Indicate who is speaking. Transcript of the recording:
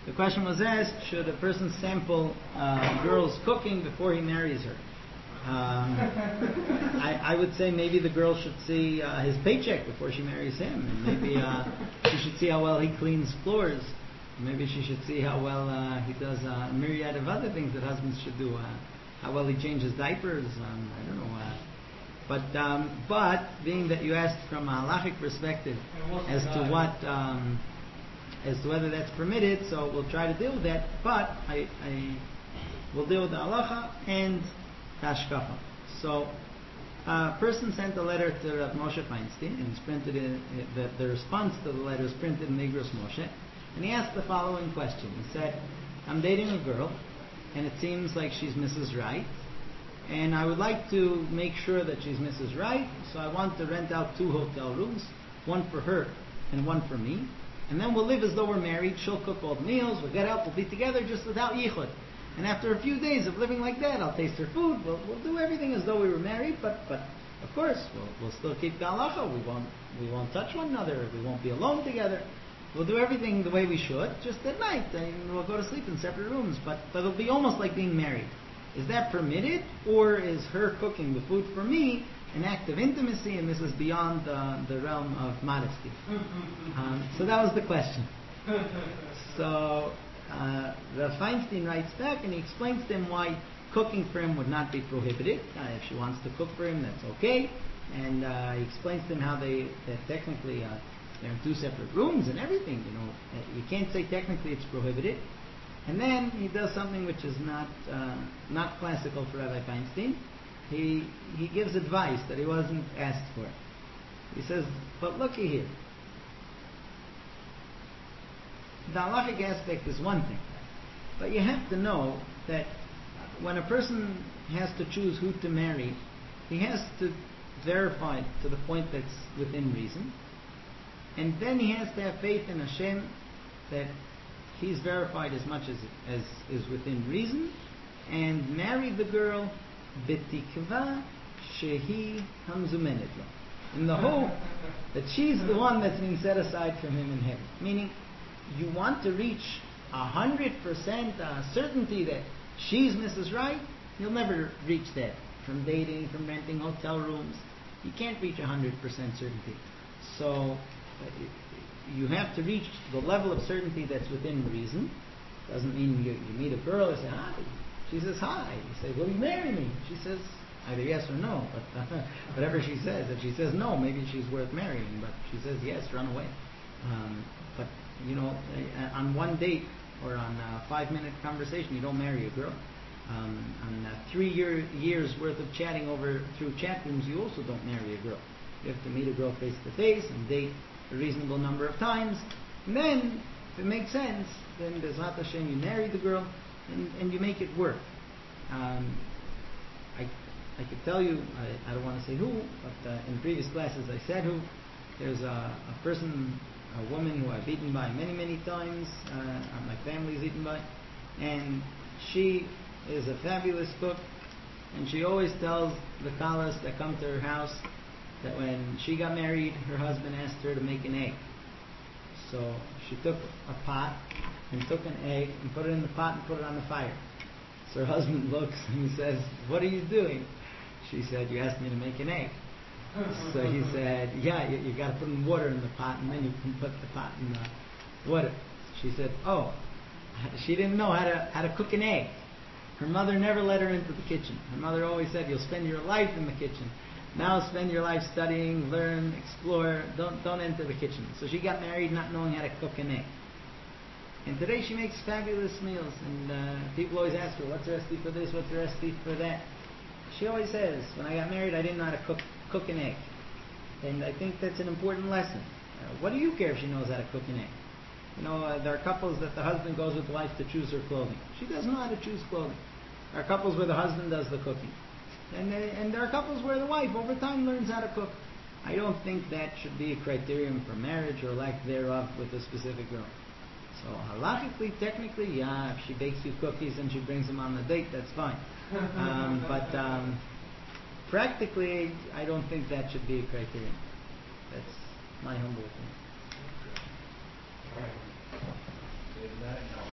Speaker 1: The question was asked: should a person sample a girl's cooking before he marries her? I would say maybe the girl should see his paycheck before she marries him, and maybe she should see how well he cleans floors. Maybe she should see how well he does a myriad of other things that husbands should do. How well he changes diapers. I don't know. But being that you asked from a halachic perspective as to what, as to whether that's permitted, so we'll try to deal with that. But I will deal with the halacha and the hashkafa. So a person sent a letter to Rav Moshe Feinstein, and it's printed in the response to the letter is printed in Igros Moshe, and he asked the following question. He said, "I'm dating a girl, and it seems like she's Mrs. Right. And I would like to make sure that she's Mrs. Right, so I want to rent out 2 hotel rooms, one for her and one for me. And then we'll live as though we're married. She'll cook all the meals, we'll get out, we'll be together just without yichud. And after a few days of living like that, I'll taste her food, we'll do everything as though we were married, but of course, we'll still keep the halacha. We won't touch one another, we won't be alone together. We'll do everything the way we should, just at night. We'll go to sleep in separate rooms, but it'll be almost like being married. Is that permitted, or is her cooking the food for me an act of intimacy, and this is beyond the realm of modesty?" So that was the question. So Rav Feinstein writes back, and he explains to him why cooking for him would not be prohibited. If she wants to cook for him, that's okay. And he explains to him how that technically they're in 2 separate rooms and everything. You can't say technically it's prohibited. And then he does something which is not classical for Rabbi Feinstein. He gives advice that he wasn't asked for. He says, "But looky here. The halachic aspect is one thing, but you have to know that when a person has to choose who to marry, he has to verify to the point that's within reason, and then he has to have faith in Hashem that he's verified as much as is within reason, and marry the girl b'tikva shehi hamzumenet lo, in the hope that she's the one that's being set aside from him in heaven. Meaning, you want to reach 100% certainty that she's Mrs. Right, you'll never reach that from dating, from renting hotel rooms. You can't reach 100% certainty. So you have to reach the level of certainty that's within reason. Doesn't mean you meet a girl and say hi. She says hi. You say, "Will you marry me?" She says either yes or no. But whatever she says, if she says no, maybe she's worth marrying. But if she says yes, run away. But on one date or on a 5-minute conversation, you don't marry a girl. On 3 years worth of chatting through chat rooms, you also don't marry a girl. You have to meet a girl face to face and date a reasonable number of times, and then, if it makes sense, then Bezrat Hashem, you marry the girl and you make it work. I could tell you, I don't want to say who, but in previous classes I said who. There's a person, a woman who I've eaten by many times, my family's eaten by, and she is a fabulous cook, and she always tells the kalas that come to her house that when she got married, her husband asked her to make an egg. So she took a pot and took an egg and put it in the pot and put it on the fire. So her husband looks and he says, "What are you doing?" She said, "You asked me to make an egg." So he said, "Yeah, you got to put in water in the pot, and then you can put the pot in the water." She said, "Oh, she didn't know how to cook an egg." Her mother never let her into the kitchen. Her mother always said, "You'll spend your life in the kitchen. Now spend your life studying, learn, explore. Don't enter the kitchen." So she got married not knowing how to cook an egg. And today she makes fabulous meals. And people always ask her, "What's the recipe for this? What's the recipe for that?" She always says, "When I got married, I didn't know how to cook an egg." And I think that's an important lesson. What do you care if she knows how to cook an egg? There are couples that the husband goes with the wife to choose her clothing. She doesn't know how to choose clothing. There are couples where the husband does the cooking. And there are couples where the wife over time learns how to cook. I don't think that should be a criterion for marriage or lack thereof with a specific girl. So halachically, technically, yeah, if she bakes you cookies and she brings them on the date, that's fine. But practically, I don't think that should be a criterion. That's my humble opinion.
Speaker 2: All right.